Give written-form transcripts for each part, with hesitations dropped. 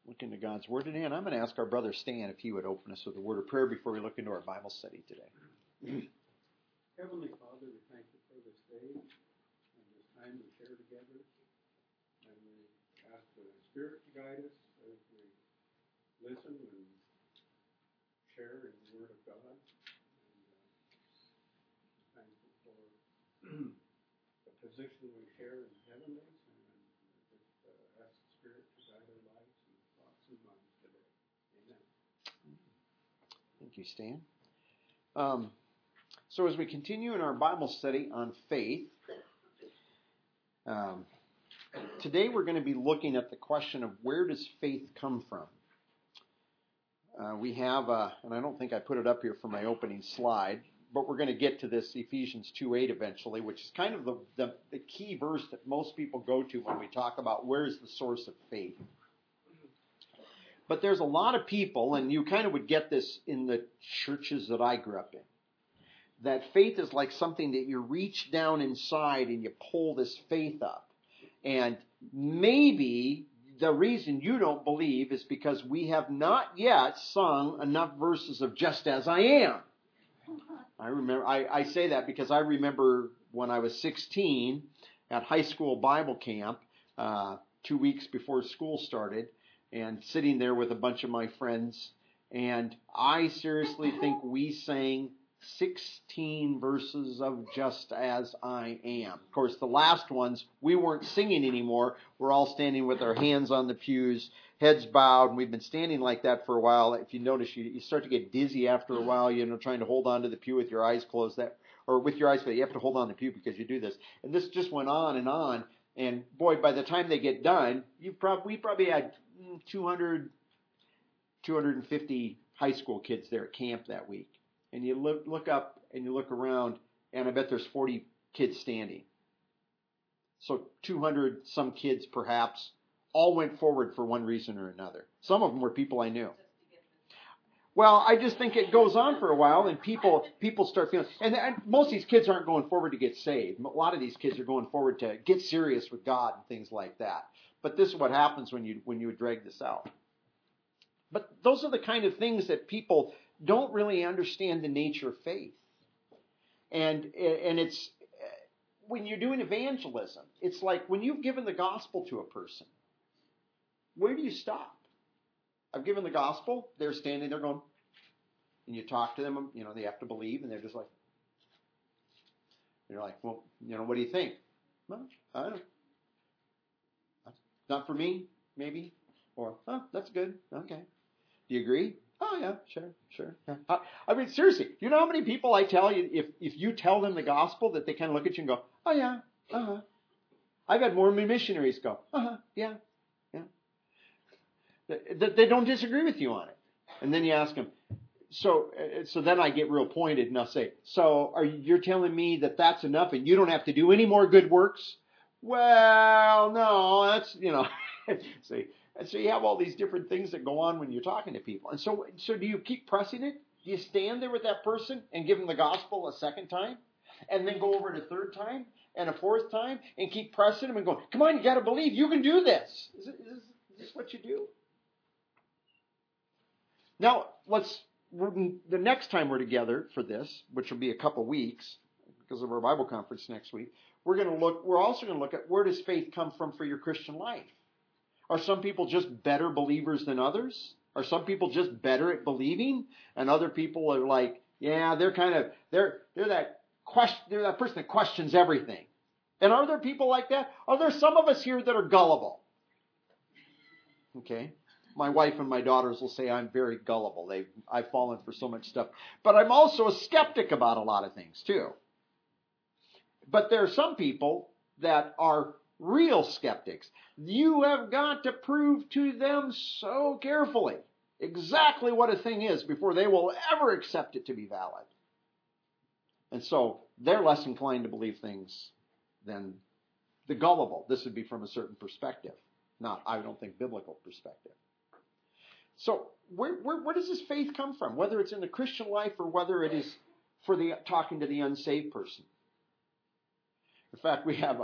look into God's Word today. And I'm going to ask our brother Stan if he would open us with a word of prayer before we look into our Bible study today. Heavenly Father, we thank you for this day and this time we share together. And we ask the Spirit to guide us as we listen and share in the Word of God. And thankful for the position we share in heavenlies. And just ask the Spirit to guide our lives and thoughts and minds today. Amen. Thank you, Stan. So as we continue in our Bible study on faith, today we're going to be looking at the question of where does faith come from? We have, and I don't think I put it up here for my opening slide, but we're going to get to this Ephesians 2:8 eventually, which is kind of the key verse that most people go to when we talk about where is the source of faith. But there's a lot of people, and you kind of would get this in the churches that I grew up in, that faith is like something that you reach down inside and you pull this faith up. And maybe the reason you don't believe is because we have not yet sung enough verses of Just As I Am. I say that because I remember when I was 16 at high school Bible camp, 2 weeks before school started, and sitting there with a bunch of my friends, and I seriously think we sang 16 verses of Just As I Am. Of course, the last ones, we weren't singing anymore. We're all standing with our hands on the pews, heads bowed, and we've been standing like that for a while. If you notice, you start to get dizzy after a while, trying to hold on to the pew with your eyes closed, or with your eyes closed. You have to hold on to the pew because you do this. And this just went on, and boy, by the time they get done, we probably had 250 high school kids there at camp that week. And you look up and you look around, and I bet there's 40 kids standing. So 200 some kids perhaps all went forward for one reason or another. Some of them were people I knew. Well, I just think it goes on for a while, and people start feeling. And most of these kids aren't going forward to get saved. A lot of these kids are going forward to get serious with God and things like that. But this is what happens when you drag this out. But those are the kind of things that people don't really understand the nature of faith. And it's when you're doing evangelism, it's like when you've given the gospel to a person, where do you stop? I've given the gospel, they're standing there going, and you talk to them, they have to believe, and they're just like, you're like, well, what do you think? Well, I don't know. Not for me, maybe. Or, that's good. Okay. Do you agree? Oh, yeah, sure. Yeah. I mean, seriously, you know how many people I tell you, if you tell them the gospel, that they kind of look at you and go, oh, yeah, uh-huh. I've had more missionaries go, uh-huh, yeah. They don't disagree with you on it. And then you ask them, so then I get real pointed and I'll say, so you're telling me that that's enough and you don't have to do any more good works? Well, no, that's, see. And so you have all these different things that go on when you're talking to people. And so do you keep pressing it? Do you stand there with that person and give them the gospel a second time? And then go over it a third time and a fourth time and keep pressing them and go, come on, you got to believe you can do this. Is this what you do? Now, the next time we're together for this, which will be a couple weeks because of our Bible conference next week, we're also going to look at where does faith come from for your Christian life? Are some people just better believers than others? Are some people just better at believing? And other people are like, yeah, they're that person that questions everything. And are there people like that? Are there some of us here that are gullible? Okay. My wife and my daughters will say I'm very gullible. I've fallen for so much stuff. But I'm also a skeptic about a lot of things too. But there are some people that are real skeptics. You have got to prove to them so carefully exactly what a thing is before they will ever accept it to be valid. And so they're less inclined to believe things than the gullible. This would be from a certain perspective, not, I don't think, biblical perspective. So where does this faith come from? Whether it's in the Christian life or whether it is for talking to the unsaved person. In fact, we have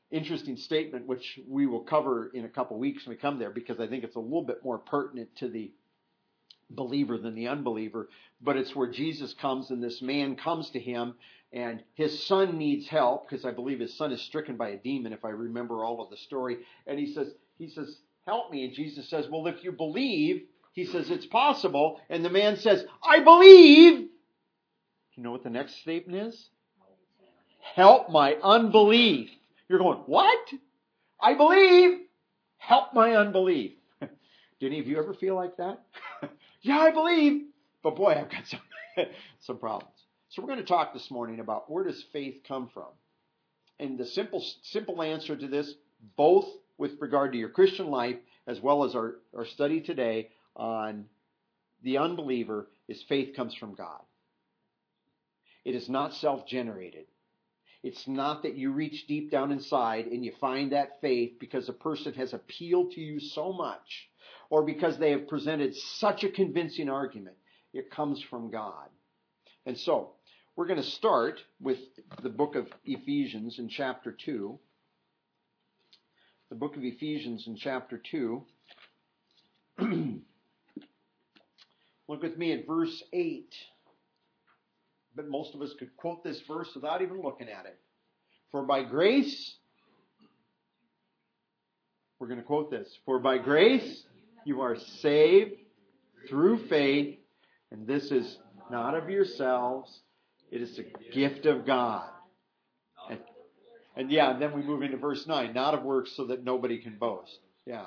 interesting statement, which we will cover in a couple weeks when we come there, because I think it's a little bit more pertinent to the believer than the unbeliever. But it's where Jesus comes, and this man comes to him, and his son needs help, because I believe his son is stricken by a demon, if I remember all of the story. And he says, help me. And Jesus says, well, if you believe, he says, it's possible. And the man says, I believe. You know what the next statement is? Help my unbelief. You're going, what? I believe. Help my unbelief. Do any of you ever feel like that? Yeah, I believe. But boy, I've got some problems. So we're going to talk this morning about, where does faith come from? And the simple answer to this, both with regard to your Christian life as well as our study today on the unbeliever, is faith comes from God. It is not self-generated. It's not that you reach deep down inside and you find that faith because a person has appealed to you so much, or because they have presented such a convincing argument. It comes from God. And so, we're going to start with the book of Ephesians in chapter 2. The book of Ephesians in chapter 2. Look with me at verse 8. But most of us could quote this verse without even looking at it. For by grace, we're going to quote this. For by grace you are saved through faith, and this is not of yourselves, it is a gift of God. And then we move into verse 9. Not of works, so that nobody can boast. Yeah.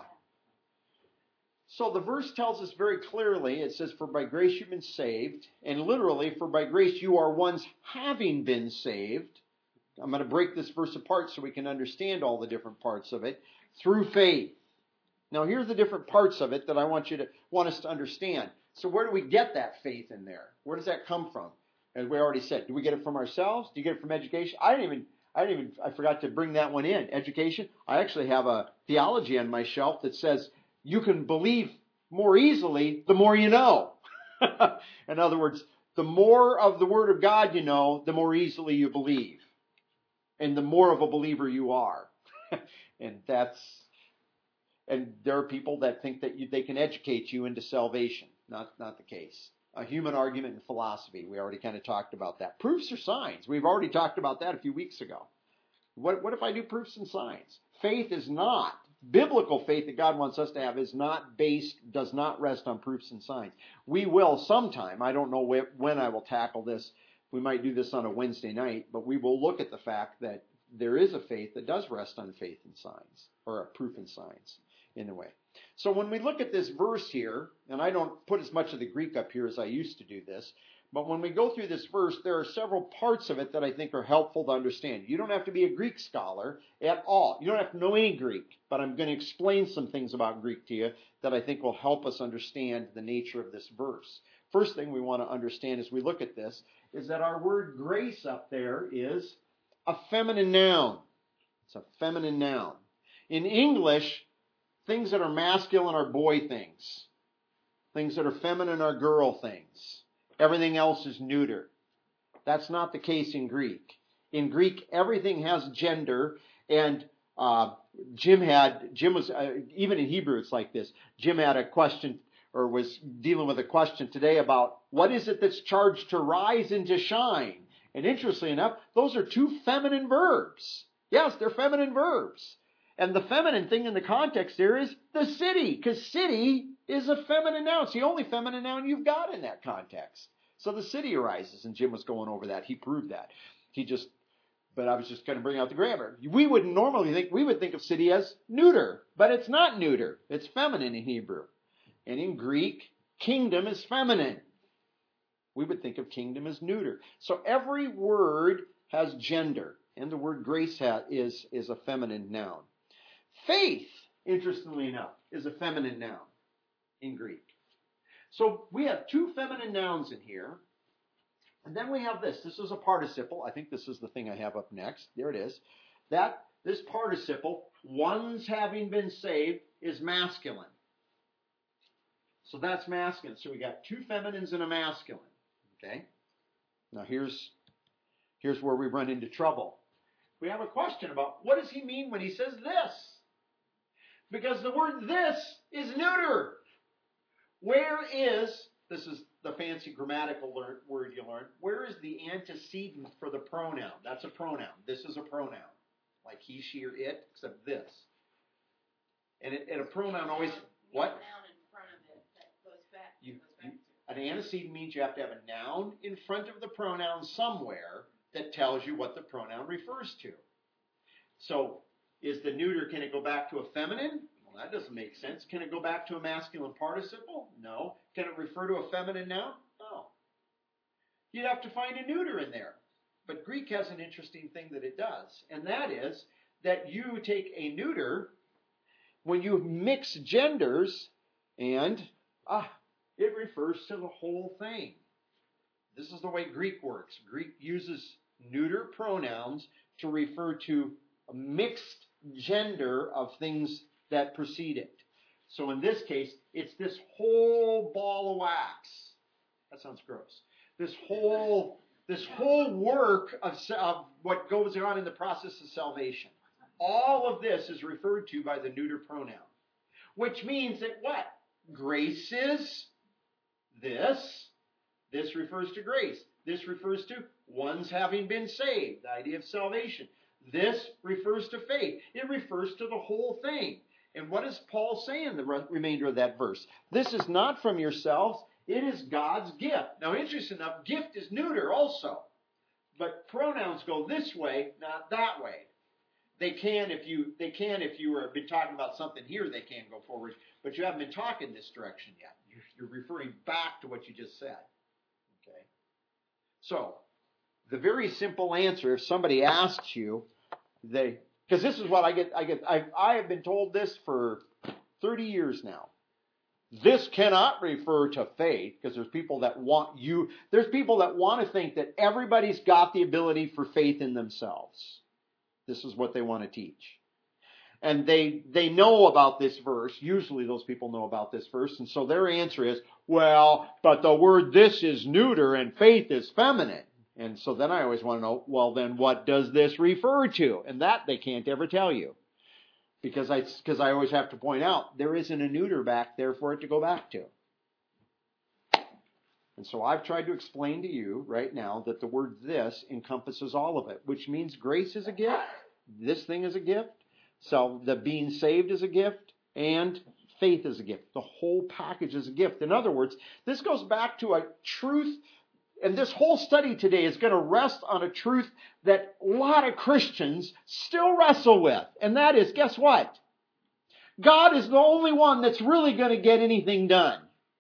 So the verse tells us very clearly, it says, for by grace you've been saved. And literally, for by grace you are ones having been saved. I'm going to break this verse apart so we can understand all the different parts of it. Through faith. Now here's the different parts of it that I want us to understand. So where do we get that faith in there? Where does that come from? As we already said, do we get it from ourselves? Do you get it from education? I forgot to bring that one in. Education. I actually have a theology on my shelf that says you can believe more easily the more you know. In other words, the more of the Word of God you know, the more easily you believe. And the more of a believer you are. And there are people that think that they can educate you into salvation. Not the case. A human argument and philosophy. We already kind of talked about that. Proofs or signs. We've already talked about that a few weeks ago. What if I do proofs and signs? Faith is not. Biblical faith that God wants us to have does not rest on proofs and signs. We will sometime. I don't know when I will tackle this. We might do this on a Wednesday night, but we will look at the fact that there is a faith that does rest on faith and signs, or a proof and signs in a way. So when we look at this verse here, and I don't put as much of the Greek up here as I used to do this, but when we go through this verse, there are several parts of it that I think are helpful to understand. You don't have to be a Greek scholar at all. You don't have to know any Greek, but I'm going to explain some things about Greek to you that I think will help us understand the nature of this verse. First thing we want to understand as we look at this is that our word grace up there is a feminine noun. It's a feminine noun. In English, things that are masculine are boy things. Things that are feminine are girl things. Everything else is neuter. That's not the case in Greek. In Greek, everything has gender, and Jim was, even in Hebrew it's like this. Jim had a question, or was dealing with a question today about what is it that's charged to rise and to shine? And interestingly enough, those are two feminine verbs. Yes, they're feminine verbs. And the feminine thing in the context there is the city, because city is a feminine noun. It's the only feminine noun you've got in that context. So the city arises, and Jim was going over that. He proved that. But I was just going to bring out the grammar. We would think of city as neuter, but it's not neuter. It's feminine in Hebrew. And in Greek, kingdom is feminine. We would think of kingdom as neuter. So every word has gender, and the word grace is a feminine noun. Faith, interestingly enough, is a feminine noun in Greek. So we have two feminine nouns in here. And then we have this. This is a participle. I think this is the thing I have up next. There it is. This participle, one's having been saved, is masculine. So that's masculine. So we got two feminines and a masculine. Okay? Now here's where we run into trouble. we have a question about what does he mean when he says this? Because the word this is neuter. Where is, this is the fancy grammatical word you learn, where is the antecedent for the pronoun? That's a pronoun. This is a pronoun. Like he, she, or it, except this. And a pronoun always, what? Noun in front of it that goes back to. An antecedent means you have to have a noun in front of the pronoun somewhere that tells you what the pronoun refers to. So, is the neuter, can it go back to a feminine? Well, that doesn't make sense. Can it go back to a masculine participle? No. Can it refer to a feminine noun? No. You'd have to find a neuter in there. But Greek has an interesting thing that it does, and that is that you take a neuter when you mix genders, and it refers to the whole thing. This is the way Greek works. Greek uses neuter pronouns to refer to a mixed gender of things that precede it. So in this case, it's this whole ball of wax. That sounds gross. This whole work of what goes on in the process of salvation. All of this is referred to by the neuter pronoun. Which means that what? Grace is this. This refers to grace. This refers to one's having been saved, the idea of salvation. This refers to faith. It refers to the whole thing. And what does Paul say in the remainder of that verse? This is not from yourselves. It is God's gift. Now, interesting enough, gift is neuter also. But pronouns go this way, not that way. They can if you have been talking about something here, they can go forward. But you haven't been talking this direction yet. You're referring back to what you just said. Okay. So, the very simple answer, if somebody asks you, because this is what I get. I have been told this for 30 years now. This cannot refer to faith, because there's people that want to think that everybody's got the ability for faith in themselves. This is what they want to teach. And they know about this verse. Usually those people know about this verse. And so their answer is, well, but the word this is neuter and faith is feminine. And so then I always want to know, well, then what does this refer to? And that they can't ever tell you. Because I always have to point out, there isn't a neuter back there for it to go back to. And so I've tried to explain to you right now that the word this encompasses all of it, which means grace is a gift, this thing is a gift, so the being saved is a gift, and faith is a gift. The whole package is a gift. In other words, this goes back to a truth, and this whole study today is going to rest on a truth that a lot of Christians still wrestle with. And that is, guess what? God is the only one that's really going to get anything done.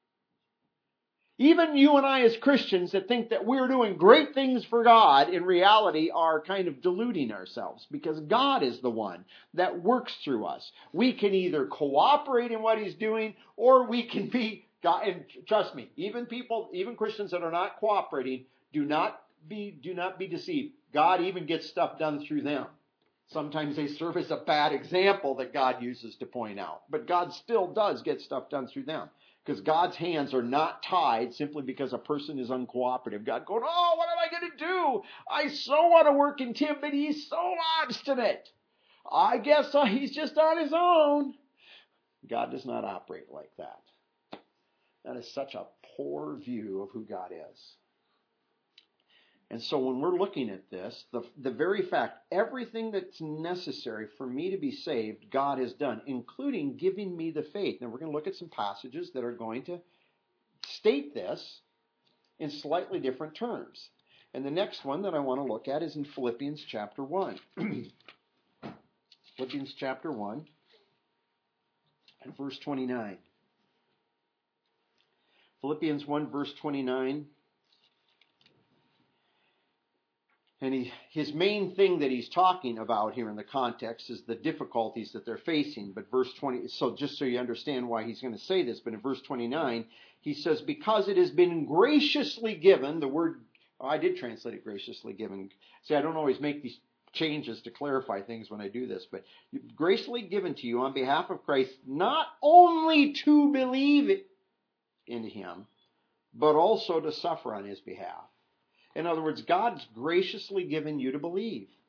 Even you and I as Christians that think that we're doing great things for God, in reality are kind of deluding ourselves, because God is the one that works through us. We can either cooperate in what He's doing, or we can be, God, and trust me, even Christians that are not cooperating, do not be deceived. God even gets stuff done through them. Sometimes they serve as a bad example that God uses to point out. But God still does get stuff done through them. Because God's hands are not tied simply because a person is uncooperative. God going, oh, what am I going to do? I so want to work in Tim, but he's so obstinate. I guess he's just on his own. God does not operate like that. That is such a poor view of who God is. And so when we're looking at this, the very fact, everything that's necessary for me to be saved, God has done, including giving me the faith. Now we're going to look at some passages that are going to state this in slightly different terms. And the next one that I want to look at is in Philippians chapter 1. Philippians chapter 1 and verse 29. Philippians 1 verse 29. And his main thing that he's talking about here in the context is the difficulties that they're facing. But verse 20, so just so you understand why he's going to say this, but in verse 29, he says, because it has been graciously given, the word, I did translate it graciously given. See, I don't always make these changes to clarify things when I do this, but graciously given to you on behalf of Christ, not only to believe in Him, but also to suffer on His behalf. In other words, God's graciously given you to believe.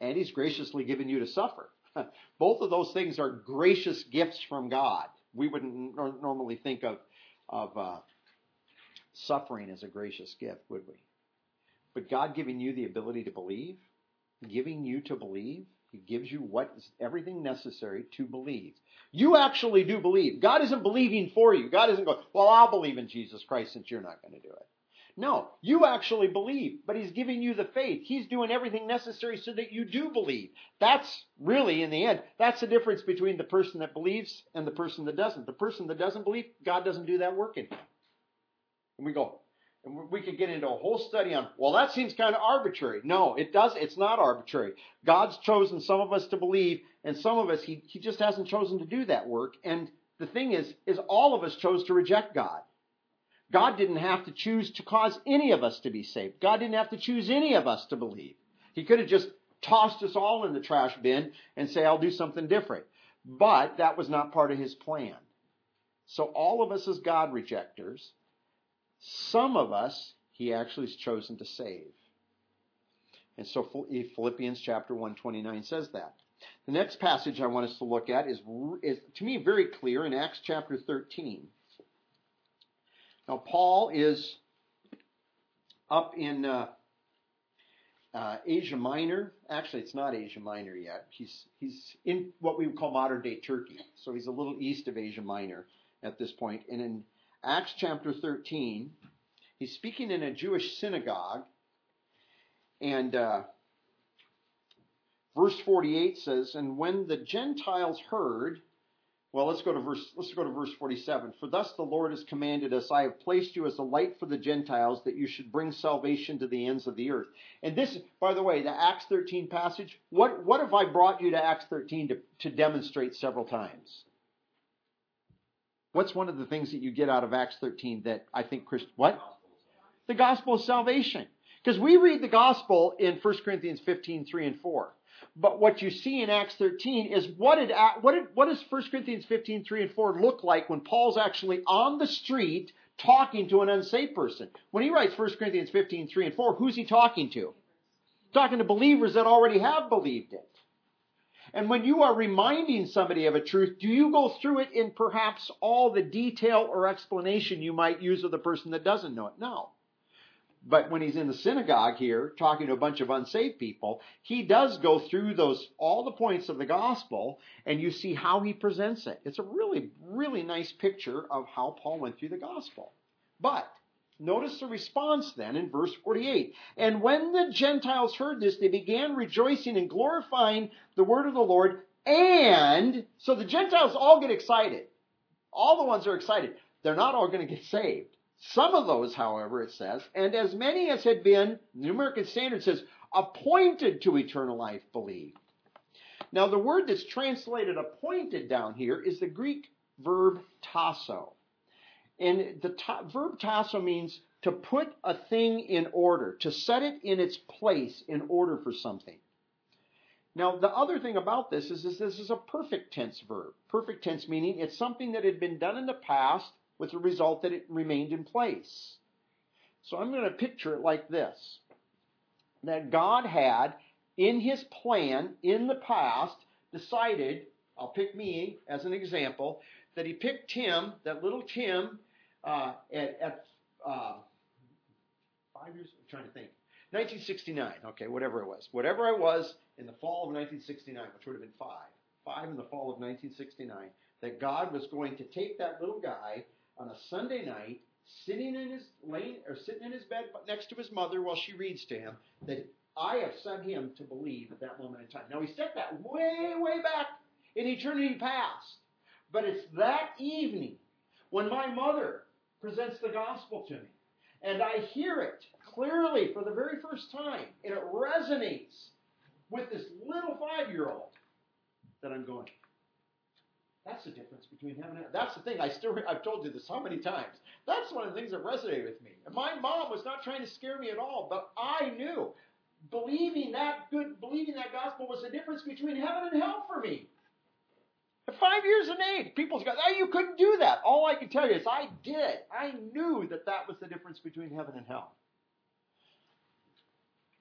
and He's graciously given you to suffer. Both of those things are gracious gifts from God. We wouldn't normally think of suffering as a gracious gift, would we? But God giving you the ability to believe, giving you to believe, He gives you everything necessary to believe. You actually do believe. God isn't believing for you. God isn't going, well, I'll believe in Jesus Christ since you're not going to do it. No, you actually believe, but He's giving you the faith. He's doing everything necessary so that you do believe. That's really, in the end, that's the difference between the person that believes and the person that doesn't. The person that doesn't believe, God doesn't do that work in him. And we could get into a whole study on, well, that seems kind of arbitrary. No, it's not arbitrary. God's chosen some of us to believe, and some of us, He just hasn't chosen to do that work. And the thing is all of us chose to reject God. God didn't have to choose to cause any of us to be saved. God didn't have to choose any of us to believe. He could have just tossed us all in the trash bin and say, I'll do something different. But that was not part of His plan. So all of us as God rejectors, some of us He actually has chosen to save. And so Philippians chapter 1:29 says that. The next passage I want us to look at is to me very clear in Acts chapter 13. Now, Paul is up in Asia Minor. Actually, it's not Asia Minor yet. He's in what we would call modern-day Turkey. So he's a little east of Asia Minor at this point. And in Acts chapter 13, he's speaking in a Jewish synagogue. And verse 48 says, and when the Gentiles heard... Well, let's go to verse 47. For thus the Lord has commanded us, I have placed you as a light for the Gentiles, that you should bring salvation to the ends of the earth. And this, by the way, the Acts 13 passage, what have I brought you to Acts 13 to demonstrate several times? What's one of the things that you get out of Acts 13 that I think what? The gospel of salvation. Because we read the gospel in 1 Corinthians 15, 3 and 4. But what you see in Acts 13 is what does 1 Corinthians 15, 3 and 4 look like when Paul's actually on the street talking to an unsaved person? When he writes 1 Corinthians 15, 3 and 4, who's he talking to? Talking to believers that already have believed it. And when you are reminding somebody of a truth, do you go through it in perhaps all the detail or explanation you might use of the person that doesn't know it? No. But when he's in the synagogue here, talking to a bunch of unsaved people, he does go through all the points of the gospel, and you see how he presents it. It's a really, really nice picture of how Paul went through the gospel. But notice the response then in verse 48. And when the Gentiles heard this, they began rejoicing and glorifying the word of the Lord. And so the Gentiles all get excited. All the ones are excited. They're not all going to get saved. Some of those, however, it says, and as many as had been, the New American Standard says, appointed to eternal life believed. Now, the word that's translated appointed down here is the Greek verb tasso. And the verb tasso means to put a thing in order, to set it in its place in order for something. Now, the other thing about this is this is a perfect tense verb. Perfect tense meaning it's something that had been done in the past, with the result that it remained in place. So I'm going to picture it like this. That God had, in His plan, in the past, decided, I'll pick me as an example, that He picked Tim, that little Tim, at 5 years, I'm trying to think, 1969, okay, whatever it was. Whatever I was in the fall of 1969, which would have been 5 in the fall of 1969, that God was going to take that little guy on a Sunday night, sitting in his bed next to his mother while she reads to him, that I have sent him to believe at that moment in time. Now, He set that way, way back in eternity past. But it's that evening when my mother presents the gospel to me, and I hear it clearly for the very first time, and it resonates with this little 5-year-old, that I'm going, that's the difference between heaven and hell. That's the thing. I've told you this how many times. That's one of the things that resonated with me. And my mom was not trying to scare me at all, but I knew believing that gospel was the difference between heaven and hell for me. At 5 years of age, people go, "Oh, you couldn't do that." All I can tell you is I did. I knew that was the difference between heaven and hell.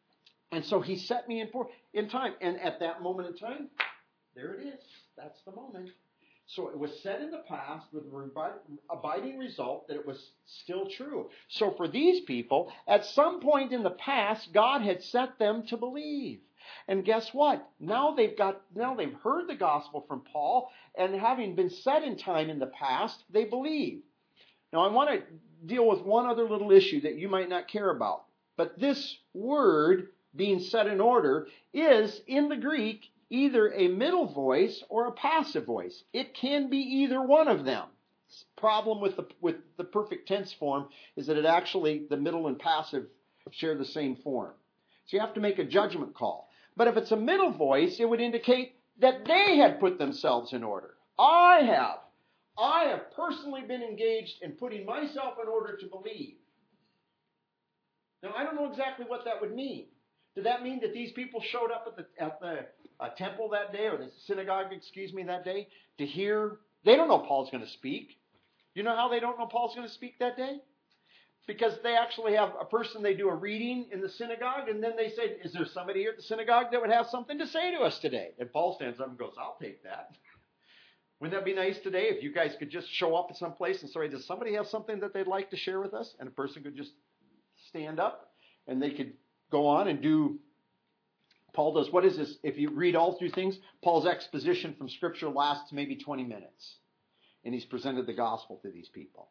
And so he set me in time. And at that moment in time, there it is. That's the moment. So it was said in the past with the abiding result that it was still true. So for these people, at some point in the past, God had set them to believe. And guess what? Now they've heard the gospel from Paul, and having been set in time in the past, they believe. Now I want to deal with one other little issue that you might not care about. But this word, being set in order, is in the Greek either a middle voice or a passive voice. It can be either one of them. The problem with the perfect tense form is that the middle and passive share the same form. So you have to make a judgment call. But if it's a middle voice, it would indicate that they had put themselves in order. I have personally been engaged in putting myself in order to believe. Now, I don't know exactly what that would mean. Did that mean that these people showed up at the temple that day, or the synagogue, that day, to hear? They don't know Paul's going to speak. You know how they don't know Paul's going to speak that day? Because they actually have a person, they do a reading in the synagogue, and then they say, is there somebody here at the synagogue that would have something to say to us today? And Paul stands up and goes, I'll take that. Wouldn't that be nice today if you guys could just show up at some place and say, does somebody have something that they'd like to share with us? And a person could just stand up and they could go on and do. Paul does, what is this? If you read all through things, Paul's exposition from Scripture lasts maybe 20 minutes. And he's presented the gospel to these people.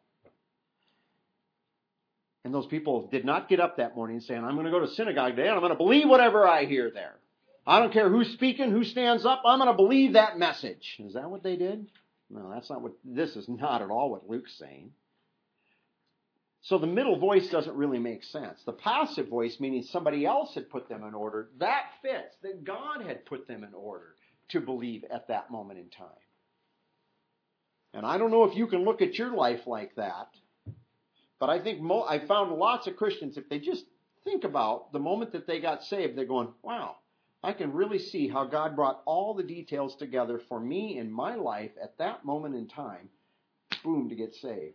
And those people did not get up that morning saying, I'm going to go to synagogue today and I'm going to believe whatever I hear there. I don't care who's speaking, who stands up, I'm going to believe that message. Is that what they did? No, this is not at all what Luke's saying. So the middle voice doesn't really make sense. The passive voice, meaning somebody else had put them in order, that fits, that God had put them in order to believe at that moment in time. And I don't know if you can look at your life like that, but I think I found lots of Christians, if they just think about the moment that they got saved, they're going, wow, I can really see how God brought all the details together for me in my life at that moment in time, boom, to get saved.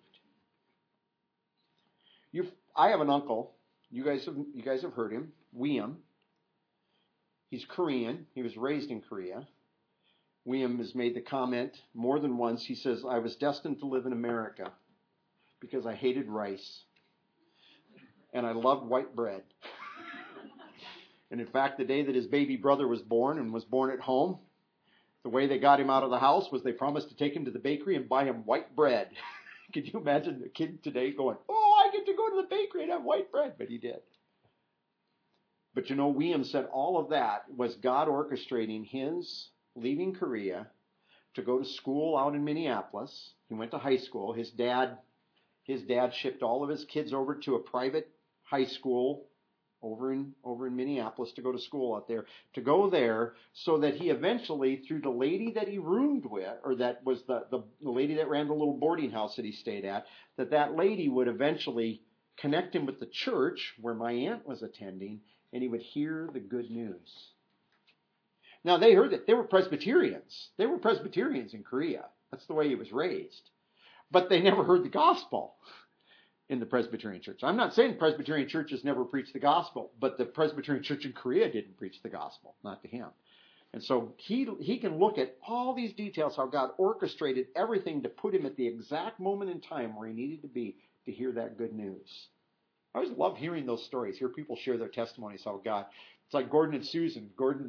I have an uncle. You guys have heard him, William. He's Korean. He was raised in Korea. William has made the comment more than once. He says, I was destined to live in America because I hated rice and I loved white bread. And in fact, the day that his baby brother was born and was born at home, the way they got him out of the house was they promised to take him to the bakery and buy him white bread. Could you imagine a kid today going, I get to go to the bakery and have white bread? But he did. But William said all of that was God orchestrating his leaving Korea to go to school out in Minneapolis. He went to high school. His dad shipped all of his kids over to a private high school over in Minneapolis to go to school out there, to go there so that he eventually, through the lady that he roomed with, or that was the lady that ran the little boarding house that he stayed at, that lady would eventually connect him with the church where my aunt was attending, and he would hear the good news. Now, they heard that. They were Presbyterians. They were Presbyterians in Korea. That's the way he was raised. But they never heard the gospel in the Presbyterian church. I'm not saying Presbyterian churches never preached the gospel, but the Presbyterian church in Korea didn't preach the gospel, not to him. And so he can look at all these details, how God orchestrated everything to put him at the exact moment in time where he needed to be to hear that good news. I always love hearing those stories, hear people share their testimonies, how God, it's like Gordon and Susan.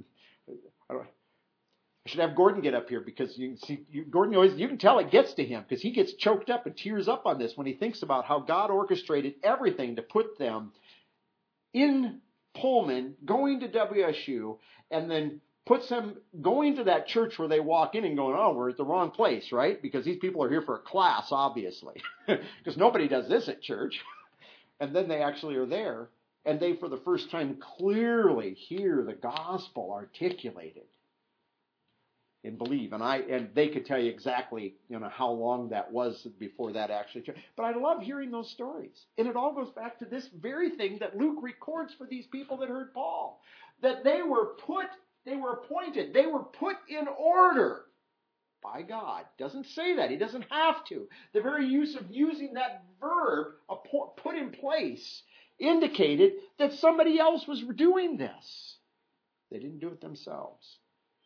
I should have Gordon get up here because you can see, Gordon always, you can tell it gets to him because he gets choked up and tears up on this when he thinks about how God orchestrated everything to put them in Pullman, going to WSU, and then puts them going to that church where they walk in and going, we're at the wrong place, right? Because these people are here for a class, obviously, because nobody does this at church. And then they actually are there, and they, for the first time, clearly hear the gospel articulated. And believe, and they could tell you exactly, how long that was before that actually changed. But I love hearing those stories, and it all goes back to this very thing that Luke records for these people that heard Paul, that they were appointed, they were put in order by God. Doesn't say that. He doesn't have to. The very use of using that verb, put in place, indicated that somebody else was doing this. They didn't do it themselves.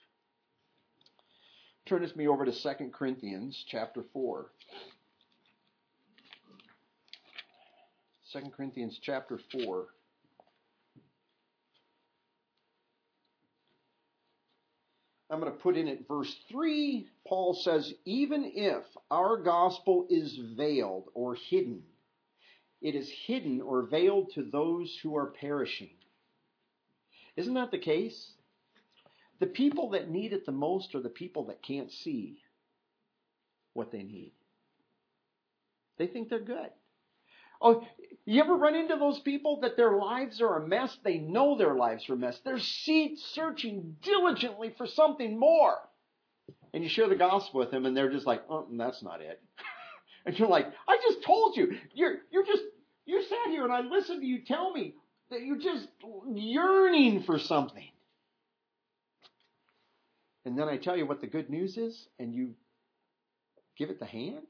Turn with me over to 2 Corinthians chapter 4. 2 Corinthians chapter 4. I'm going to put in at verse 3, Paul says, even if our gospel is veiled or hidden, it is hidden or veiled to those who are perishing. Isn't that the case? The people that need it the most are the people that can't see what they need. They think they're good. Oh, you ever run into those people that their lives are a mess? They know their lives are a mess. They're searching diligently for something more. And you share the gospel with them and they're just like, oh, that's not it. And you're like, I just told you. You sat here and I listened to you tell me that you're just yearning for something. And then I tell you what the good news is and you give it the hand.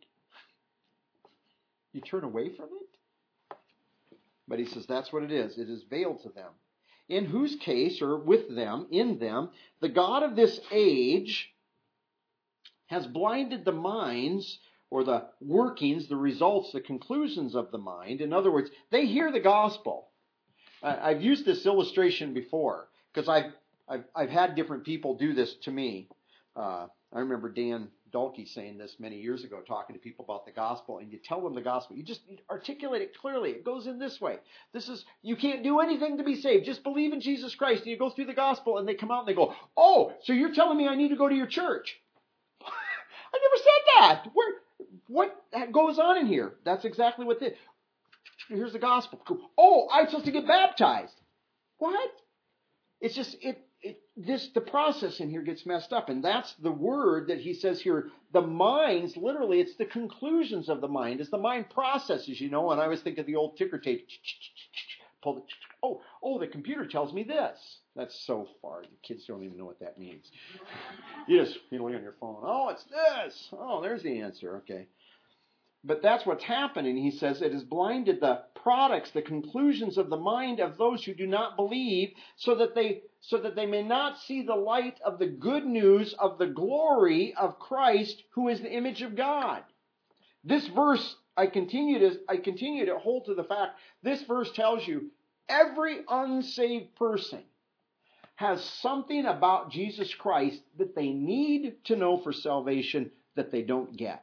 You turn away from it. But he says that's what it is. It is veiled to them. In whose case, or with them, in them, the God of this age has blinded the minds, or the workings, the results, the conclusions of the mind. In other words, they hear the gospel. I've used this illustration before because I've had different people do this to me. I remember Dan Dalkey saying this many years ago, talking to people about the gospel, and you tell them the gospel. You just articulate it clearly. It goes in this way. You can't do anything to be saved. Just believe in Jesus Christ. And you go through the gospel, and they come out and they go, oh, so you're telling me I need to go to your church? I never said that. What goes on in here? That's exactly what this. Here's the gospel. Oh, I'm supposed to get baptized. What? It's just the process in here gets messed up, and that's the word that he says here. The minds, literally, it's the conclusions of the mind. As the mind processes, and I always think of the old ticker tape. The computer tells me this. That's so far. The kids don't even know what that means. You look on your phone. Oh, it's this. Oh, there's the answer. Okay. But that's what's happening. He says it has blinded the products, the conclusions of the mind of those who do not believe, so that they may not see the light of the good news of the glory of Christ, who is the image of God. This verse, I continue to hold to the fact, this verse tells you every unsaved person has something about Jesus Christ that they need to know for salvation that they don't get.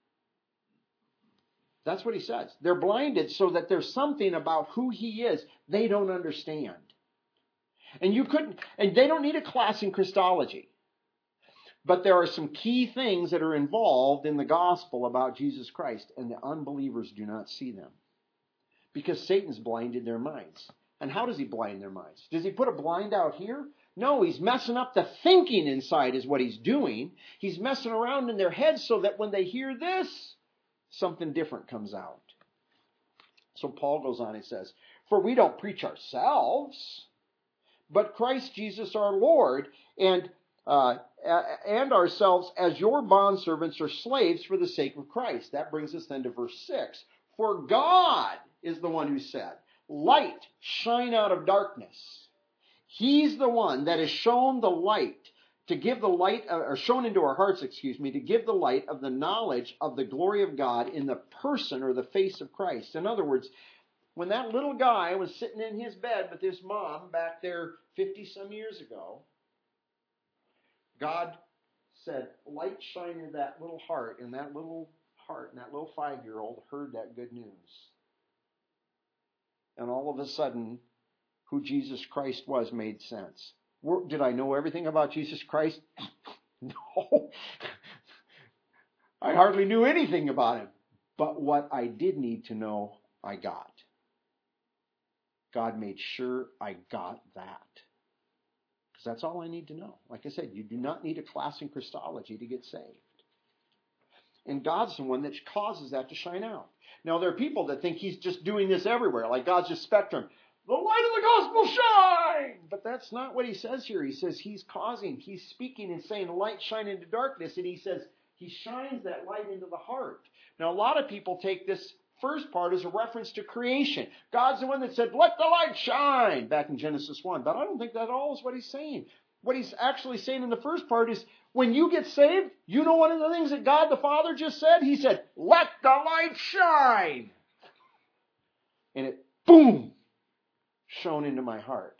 That's what he says. They're blinded so that there's something about who he is they don't understand. And they don't need a class in Christology. But there are some key things that are involved in the gospel about Jesus Christ, and the unbelievers do not see them. Because Satan's blinded their minds. And how does he blind their minds? Does he put a blind out here? No, he's messing up the thinking inside is what he's doing. He's messing around in their heads so that when they hear this, something different comes out. So Paul goes on and says, for we don't preach ourselves, but Christ Jesus our Lord, and ourselves as your bondservants or slaves for the sake of Christ. That brings us then to verse 6. For God is the one who said, light shine out of darkness. He's the one that has shown the light to give the light, or shown into our hearts, to give the light of the knowledge of the glory of God in the person or the face of Christ. In other words, when that little guy was sitting in his bed with his mom back there 50-some years ago, God said, light shine in that little heart, and that little 5-year-old heard that good news. And all of a sudden, who Jesus Christ was made sense. Did I know everything about Jesus Christ? No. I hardly knew anything about him. But what I did need to know, I got. God made sure I got that. Because that's all I need to know. Like I said, you do not need a class in Christology to get saved. And God's the one that causes that to shine out. Now, there are people that think he's just doing this everywhere, like God's just spectrum. The light of the gospel shine! But that's not what he says here. He says he's speaking and saying light shine into darkness. And he says he shines that light into the heart. Now, a lot of people take this first part is a reference to creation. God's the one that said, let the light shine, back in Genesis 1. But I don't think that at all is what he's saying. What he's actually saying in the first part is, when you get saved, you know one of the things that God the Father just said? He said, let the light shine. And it, boom, shone into my heart.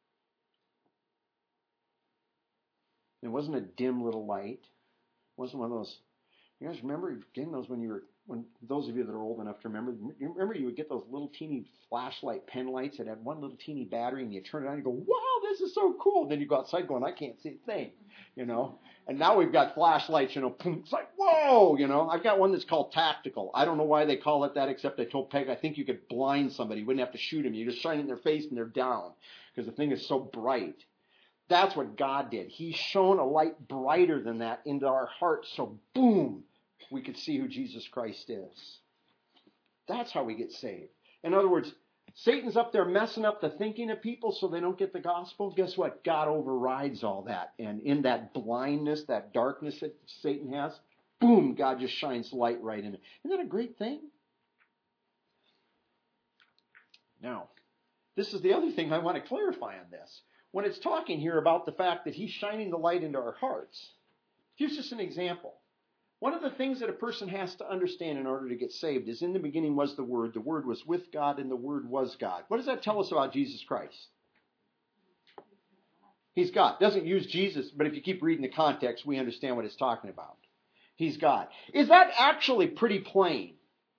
It wasn't a dim little light. It wasn't one of those. You guys remember getting those when those of you that are old enough to remember, you would get those little teeny flashlight pen lights that had one little teeny battery, and you turn it on and you go, wow, this is so cool. And then you go outside going, I can't see a thing, And now we've got flashlights, boom, it's like, whoa, I've got one that's called tactical. I don't know why they call it that, except I told Peg, I think you could blind somebody. You wouldn't have to shoot them. You just shine it in their face and they're down because the thing is so bright. That's what God did. He shone a light brighter than that into our hearts, so boom, we could see who Jesus Christ is. That's how we get saved. In other words, Satan's up there messing up the thinking of people so they don't get the gospel. Guess what? God overrides all that. And in that blindness, that darkness that Satan has, boom, God just shines light right in it. Isn't that a great thing? Now, this is the other thing I want to clarify on this. When it's talking here about the fact that he's shining the light into our hearts, here's just an example. One of the things that a person has to understand in order to get saved is in the beginning was the Word was with God, and the Word was God. What does that tell us about Jesus Christ? He's God. It doesn't use Jesus, but if you keep reading the context, we understand what it's talking about. He's God. Is that actually pretty plain?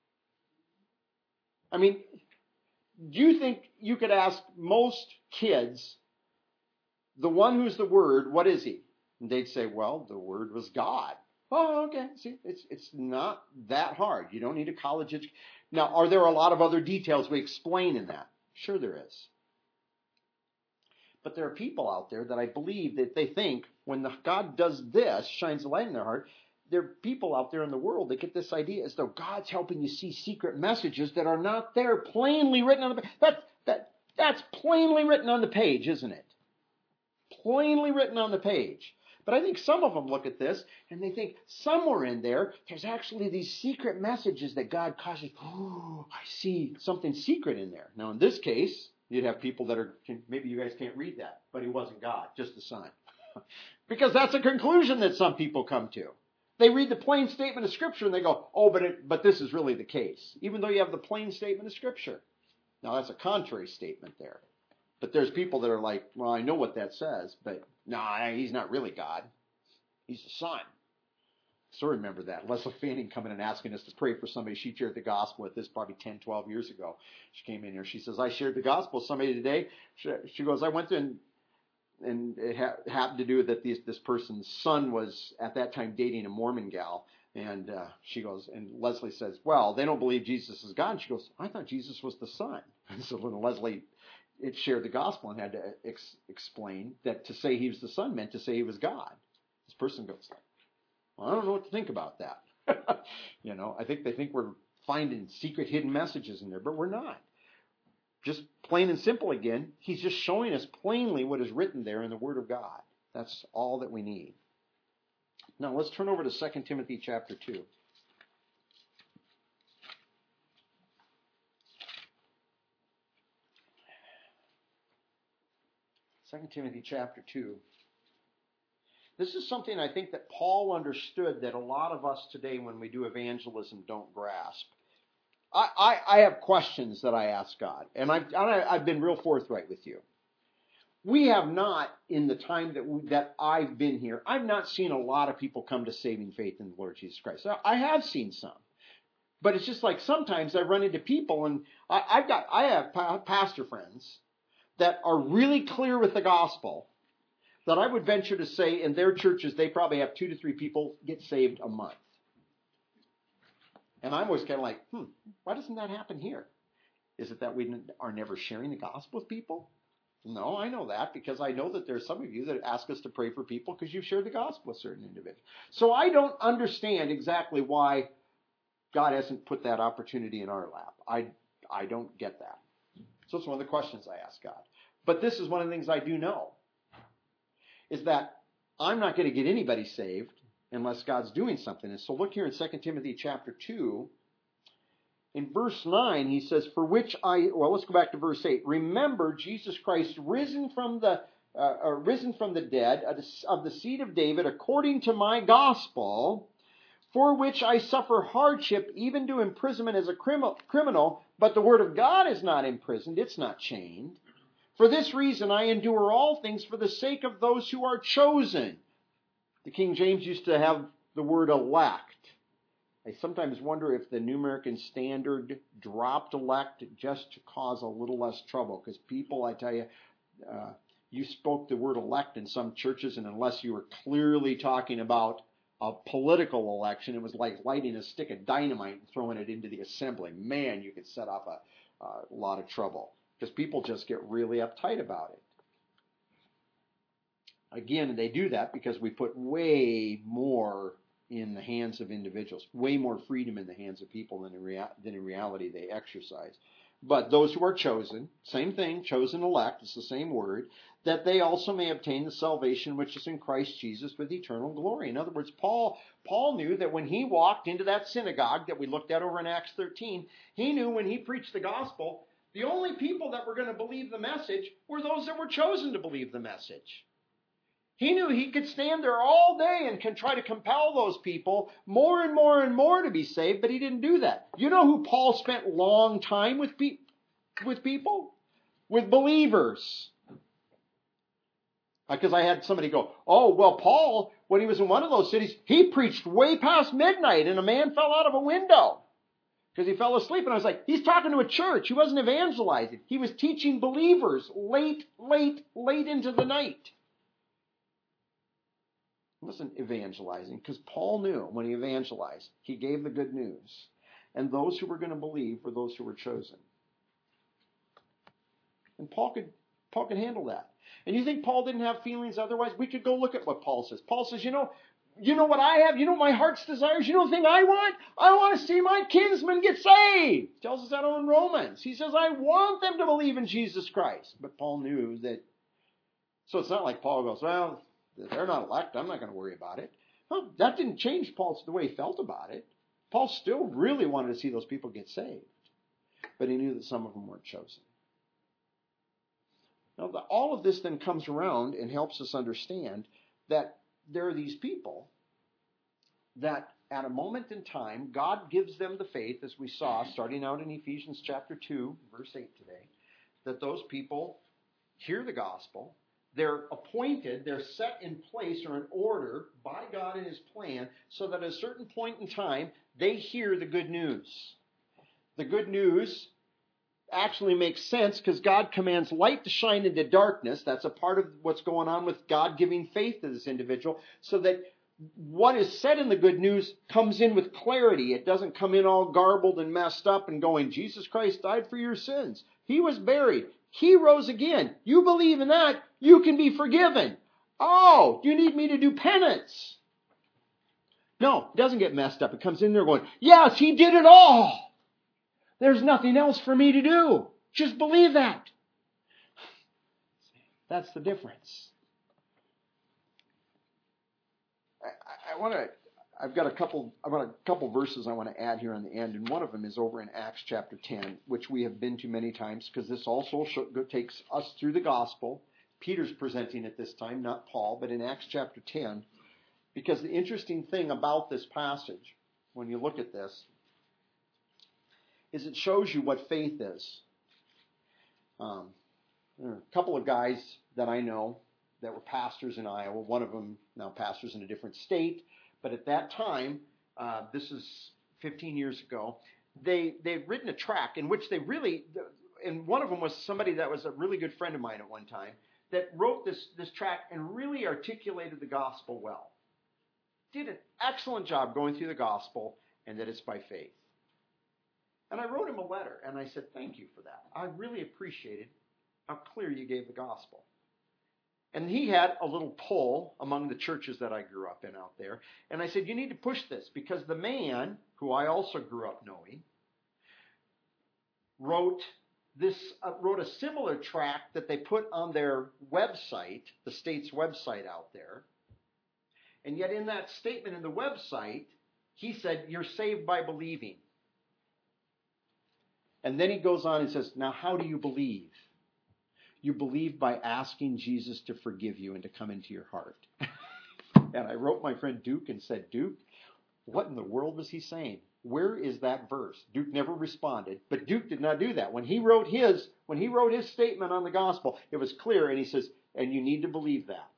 I mean, do you think you could ask most kids, the one who's the Word, what is he? And they'd say, well, the Word was God. Oh, okay. See, it's not that hard. You don't need a college education. Now, are there a lot of other details we explain in that? Sure there is. But there are people out there that I believe that they think when God does this, shines the light in their heart, there are people out there in the world that get this idea as though God's helping you see secret messages that are not there, plainly written on the page. That's plainly written on the page, isn't it? Plainly written on the page. But I think some of them look at this and they think somewhere in there's actually these secret messages that God causes. Oh, I see something secret in there. Now, in this case, you'd have people that are, maybe you guys can't read that, but he wasn't God, just the Son. Because that's a conclusion that some people come to. They read the plain statement of Scripture and they go, oh, but this is really the case, even though you have the plain statement of Scripture. Now, that's a contrary statement there. But there's people that are like, well, I know what that says, but no, he's not really God. He's the Son. So remember that. Leslie Fanning coming and asking us to pray for somebody. She shared the gospel with this probably 10, 12 years ago. She came in here. She says, I shared the gospel with somebody today. She goes, I went to, and it happened to do that this person's son was at that time dating a Mormon gal. And she goes, and Leslie says, well, they don't believe Jesus is God. And she goes, I thought Jesus was the Son. And so when Leslie shared the gospel and had to explain that to say he was the Son meant to say he was God. This person goes, well, I don't know what to think about that. I think they think we're finding secret hidden messages in there, but we're not. Just plain and simple again, he's just showing us plainly what is written there in the Word of God. That's all that we need. Now let's turn over to 2 Timothy chapter 2. 2 Timothy chapter 2. This is something I think that Paul understood that a lot of us today when we do evangelism don't grasp. I have questions that I ask God, and I've been real forthright with you. We have not, in the time that I've been here, I've not seen a lot of people come to saving faith in the Lord Jesus Christ. I have seen some. But it's just like sometimes I run into people, and I have pastor friends that are really clear with the gospel, that I would venture to say in their churches they probably have 2 to 3 people get saved a month. And I'm always kind of like, why doesn't that happen here? Is it that we are never sharing the gospel with people? No, I know that because I know that there's some of you that ask us to pray for people because you've shared the gospel with certain individuals. So I don't understand exactly why God hasn't put that opportunity in our lap. I don't get that. So it's one of the questions I ask God. But this is one of the things I do know, is that I'm not going to get anybody saved unless God's doing something. And so look here in 2 Timothy chapter 2 In verse 9, he says, let's go back to verse 8. Remember Jesus Christ risen from the dead, of the seed of David, according to my gospel, for which I suffer hardship, even to imprisonment as a criminal, but the word of God is not imprisoned, it's not chained. For this reason I endure all things for the sake of those who are chosen. The King James used to have the word elect. I sometimes wonder if the New American Standard dropped elect just to cause a little less trouble. Because people, I tell you, you spoke the word elect in some churches, and unless you were clearly talking about a political election, it was like lighting a stick of dynamite and throwing it into the assembly. Man, you could set off a lot of trouble. Because people just get really uptight about it. Again, they do that because we put way more in the hands of individuals, way more freedom in the hands of people than in reality they exercise. But those who are chosen, same thing, chosen elect, it's the same word, that they also may obtain the salvation which is in Christ Jesus with eternal glory. In other words, Paul knew that when he walked into that synagogue that we looked at over in Acts 13, he knew when he preached the gospel, the only people that were going to believe the message were those that were chosen to believe the message. He knew he could stand there all day and can try to compel those people more and more and more to be saved, but he didn't do that. You know who Paul spent long time with people? With believers. Because I had somebody go, oh, well, Paul, when he was in one of those cities, he preached way past midnight and a man fell out of a window because he fell asleep. And I was like, he's talking to a church. He wasn't evangelizing. He was teaching believers late into the night. He wasn't evangelizing because Paul knew when he evangelized, he gave the good news. And those who were going to believe were those who were chosen. And Paul could handle that. And you think Paul didn't have feelings otherwise? We could go look at what Paul says. Paul says, you know what I have? You know what my heart's desires? You know the thing I want? I want to see my kinsmen get saved. He tells us that in Romans. He says, I want them to believe in Jesus Christ. But Paul knew that. So it's not like Paul goes, well, they're not elect. I'm not going to worry about it. Well, that didn't change the way he felt about it. Paul still really wanted to see those people get saved. But he knew that some of them weren't chosen. Now, all of this then comes around and helps us understand that there are these people that at a moment in time, God gives them the faith, as we saw, starting out in Ephesians chapter 2, verse 8 today, that those people hear the gospel. They're appointed, they're set in place or in order by God in His plan so that at a certain point in time, they hear the good news. The good news actually makes sense because God commands light to shine into darkness. That's a part of what's going on with God giving faith to this individual so that what is said in the good news comes in with clarity. It doesn't come in all garbled and messed up and going, Jesus Christ died for your sins. He was buried. He rose again. You believe in that, you can be forgiven. Oh, you need me to do penance. No, it doesn't get messed up. It comes in there going, yes, He did it all. There's nothing else for me to do. Just believe that. That's the difference. I've got a couple verses I want to add here on the end, and one of them is over in Acts chapter 10, which we have been to many times because this also takes us through the gospel. Peter's presenting it this time, not Paul, but in Acts chapter 10, because the interesting thing about this passage, when you look at this, is it shows you what faith is. There are a couple of guys that I know that were pastors in Iowa. One of them now pastors in a different state. But at that time, this is 15 years ago, they'd written a tract in which and one of them was somebody that was a really good friend of mine at one time, that wrote this tract and really articulated the gospel well. Did an excellent job going through the gospel and that it's by faith. And I wrote him a letter, and I said, thank you for that. I really appreciated how clear you gave the gospel. And he had a little pull among the churches that I grew up in out there. And I said, you need to push this, because the man, who I also grew up knowing, wrote a similar tract that they put on their website, the state's website out there. And yet in that statement in the website, he said, you're saved by believing. And then he goes on and says, now how do you believe? You believe by asking Jesus to forgive you and to come into your heart. And I wrote my friend Duke and said, Duke, what in the world was he saying? Where is that verse? Duke never responded, but Duke did not do that. When he wrote his statement on the gospel, it was clear, and he says, and you need to believe that.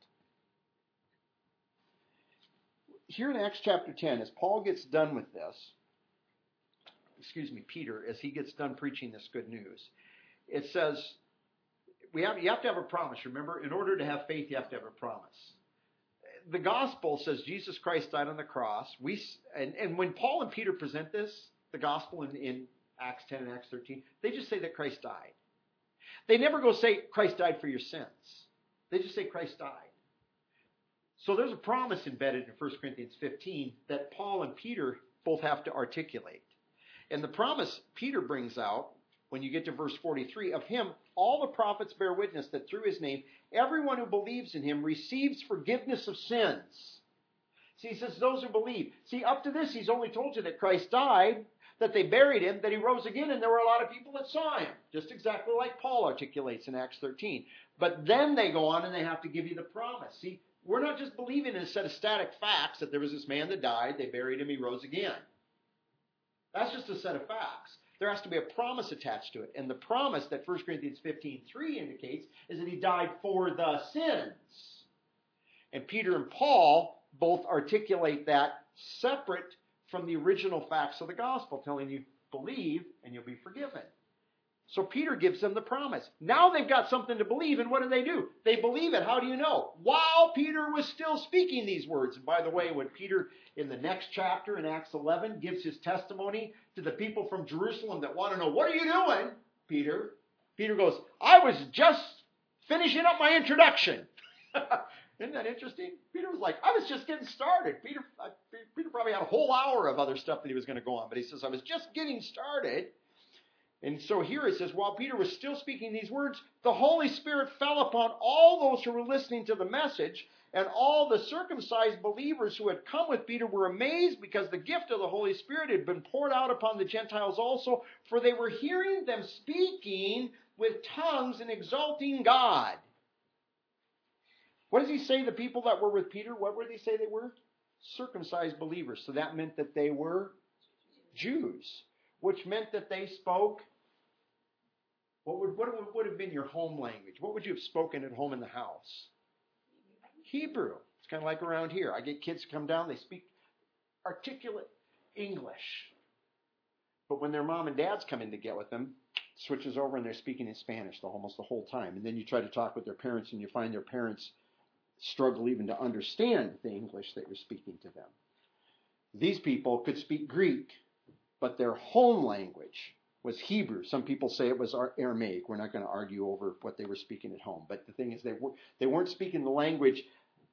Here in Acts chapter 10, as Paul gets done with this, Peter, as he gets done preaching this good news, it says, you have to have a promise. Remember, in order to have faith, you have to have a promise. The gospel says Jesus Christ died on the cross. And when Paul and Peter present this, the gospel in Acts 10 and Acts 13, they just say that Christ died. They never go say Christ died for your sins. They just say Christ died. So there's a promise embedded in 1 Corinthians 15 that Paul and Peter both have to articulate. And the promise Peter brings out, when you get to verse 43, of him, all the prophets bear witness that through his name, everyone who believes in him receives forgiveness of sins. See, he says those who believe. See, up to this, he's only told you that Christ died, that they buried him, that he rose again, and there were a lot of people that saw him. Just exactly like Paul articulates in Acts 13. But then they go on and they have to give you the promise. See, we're not just believing in a set of static facts that there was this man that died, they buried him, he rose again. That's just a set of facts. There has to be a promise attached to it. And the promise that 1 Corinthians 15:3 indicates is that he died for the sins. And Peter and Paul both articulate that separate from the original facts of the gospel, telling you, believe and you'll be forgiven. So Peter gives them the promise. Now they've got something to believe, and what do? They believe it. How do you know? While Peter was still speaking these words. And by the way, when Peter, in the next chapter, in Acts 11, gives his testimony to the people from Jerusalem that want to know, what are you doing, Peter? Peter goes, I was just finishing up my introduction. Isn't that interesting? Peter was like, I was just getting started. Peter probably had a whole hour of other stuff that he was going to go on. But he says, I was just getting started. And so here it says, while Peter was still speaking these words, the Holy Spirit fell upon all those who were listening to the message, and all the circumcised believers who had come with Peter were amazed because the gift of the Holy Spirit had been poured out upon the Gentiles also, for they were hearing them speaking with tongues and exalting God. What does he say the people that were with Peter, what would he say they were? Circumcised believers. So that meant that they were Jews, which meant that they spoke. What would have been your home language? What would you have spoken at home in the house? Hebrew. It's kind of like around here. I get kids to come down, they speak articulate English. But when their mom and dads come in to get with them, it switches over and they're speaking in Spanish almost the whole time. And then you try to talk with their parents and you find their parents struggle even to understand the English that you're speaking to them. These people could speak Greek, but their home language was Hebrew. Some people say it was Aramaic. We're not going to argue over what they were speaking at home. But the thing is, they weren't speaking the language.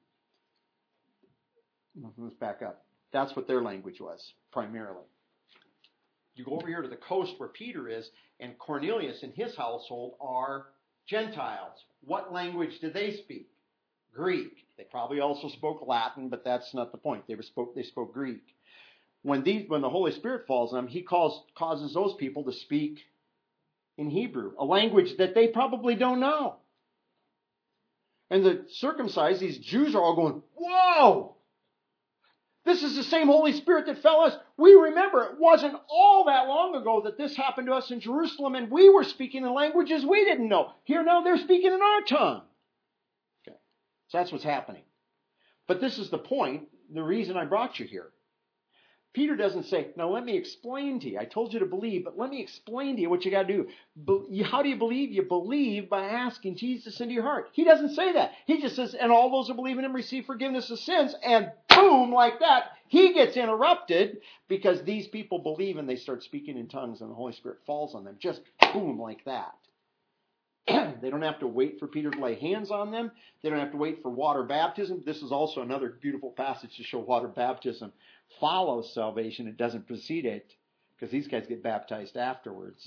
Let's back up. That's what their language was, primarily. You go over here to the coast where Peter is, and Cornelius and his household are Gentiles. What language did they speak? Greek. They probably also spoke Latin, but that's not the point. They spoke Greek. When the Holy Spirit falls on them, he causes those people to speak in Hebrew, a language that they probably don't know. And the circumcised, these Jews are all going, whoa! This is the same Holy Spirit that fell us. We remember it wasn't all that long ago that this happened to us in Jerusalem, and we were speaking in languages we didn't know. Here now they're speaking in our tongue. Okay, so that's what's happening. But this is the point, the reason I brought you here. Peter doesn't say, now let me explain to you. I told you to believe, but let me explain to you what you got to do. How do you believe? You believe by asking Jesus into your heart. He doesn't say that. He just says, and all those who believe in him receive forgiveness of sins. And boom, like that, he gets interrupted because these people believe and they start speaking in tongues and the Holy Spirit falls on them. Just boom, like that. They don't have to wait for Peter to lay hands on them. They don't have to wait for water baptism. This is also another beautiful passage to show water baptism follows salvation. It doesn't precede it because these guys get baptized afterwards.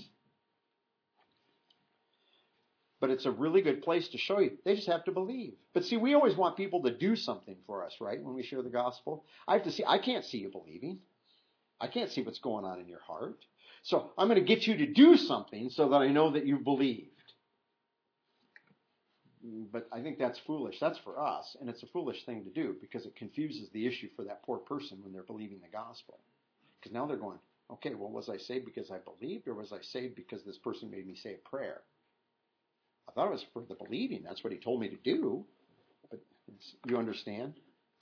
But it's a really good place to show you. They just have to believe. But see, we always want people to do something for us, right? When we share the gospel. I can't see you believing. I can't see what's going on in your heart. So I'm going to get you to do something so that I know that you believed. But I think that's foolish. That's for us, and it's a foolish thing to do because it confuses the issue for that poor person when they're believing the gospel. Because now they're going, okay, well, was I saved because I believed, or was I saved because this person made me say a prayer? I thought it was for the believing. That's what he told me to do. But you understand?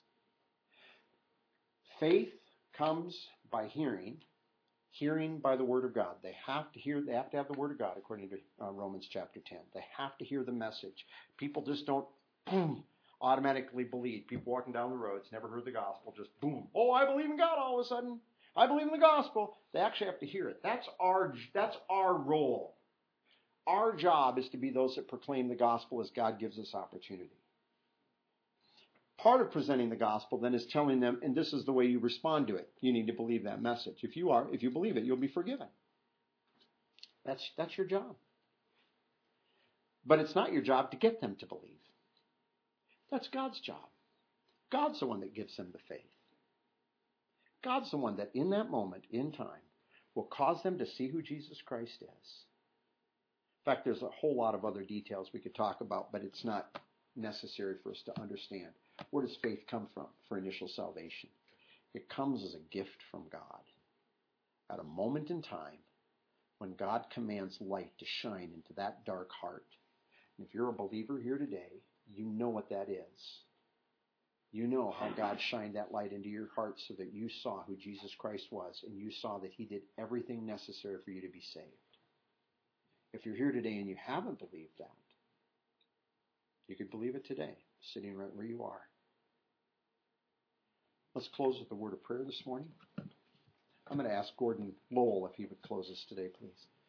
Faith comes by hearing by the Word of God. They have to hear. They have to have the Word of God, according to Romans chapter 10. They have to hear the message. People just don't automatically believe. People walking down the roads, never heard the gospel, just boom. Oh, I believe in God all of a sudden. I believe in the gospel. They actually have to hear it. That's our role. Our job is to be those that proclaim the gospel as God gives us opportunity. Part of presenting the gospel then is telling them, and this is the way you respond to it. You need to believe that message. If you believe it, you'll be forgiven. That's your job. But it's not your job to get them to believe. That's God's job. God's the one that gives them the faith. God's the one that in that moment, in time, will cause them to see who Jesus Christ is. In fact, there's a whole lot of other details we could talk about, but it's not necessary for us to understand. Where does faith come from for initial salvation? It comes as a gift from God. At a moment in time when God commands light to shine into that dark heart. And if you're a believer here today, you know what that is. You know how God shined that light into your heart so that you saw who Jesus Christ was and you saw that he did everything necessary for you to be saved. If you're here today and you haven't believed that, you could believe it today, sitting right where you are. Let's close with a word of prayer this morning. I'm going to ask Gordon Lowell if he would close us today, please.